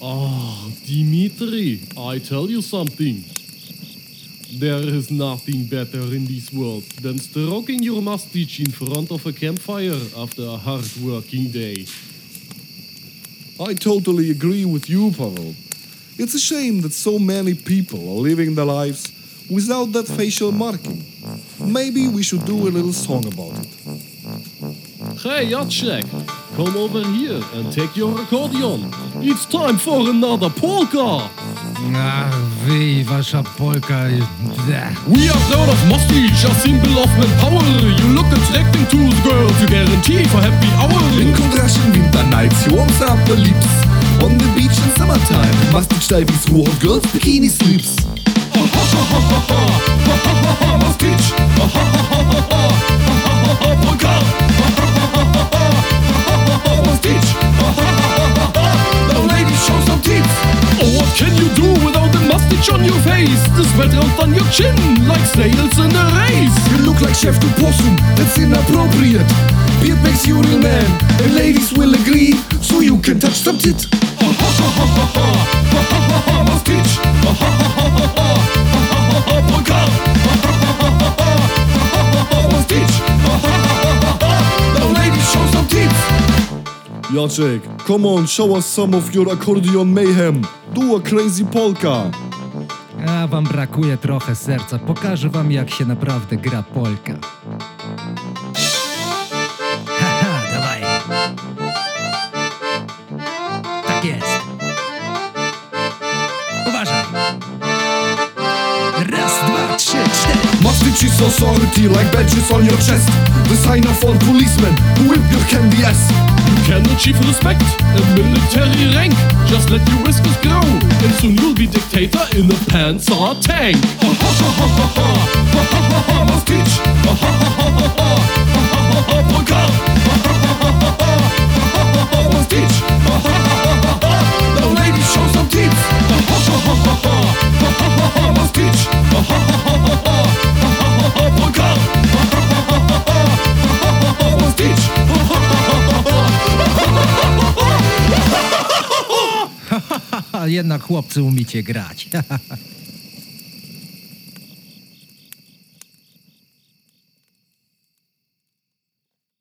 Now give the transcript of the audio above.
Dimitri, I tell you something. There is nothing better in this world than stroking your mustache in front of a campfire after a hard-working day. I totally agree with you, Pavel. It's a shame that so many people are living their lives without that facial marking. Maybe we should do a little song about it. Hey, Jacek, come over here and take your accordion. It's time for another polka. Ach, wy i wasza polka. We are proud of mustache, a symbol of manpower. You look attracting to the girls, you guarantee for happy hour. In cold Russian winter nights, he warms up the lips. On the beach in summertime, mustache diving through hot girls' bikini slips. Mustache, polka. Mustache, now ladies show some teeth. Oh, what can you do without the mustache on your face? The sweat runs on your chin like sails in a race. You look like Chef du Possum, that's inappropriate. Beard makes you real man, and ladies will agree, so you can touch some tit. Mustache, polka. Mustache, now ladies show some teeth. Jacek, come on, show us some of your accordion mayhem. Do a crazy polka. A wam brakuje trochę serca. Pokażę wam, jak się naprawdę gra polka. Haha, dawaj. Tak jest. Uważaj. Raz, dwa, trzy, cztery. Mustache is authority like badges on your chest. The sign of all policemen who whip your candy ass. You can achieve respect, a military rank. Just let your whiskers grow, and soon you'll be dictator in a Panzer tank. Mustache, polka. Mustache, now ladies show some teeth. Mustache, polka. Mustache. Jednak chłopcy umiecie grać.